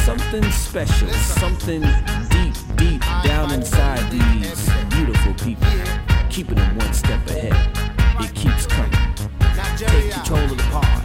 something special, something deep, deep down inside these beautiful people, keeping them one step ahead. It keeps coming. Take control of the park.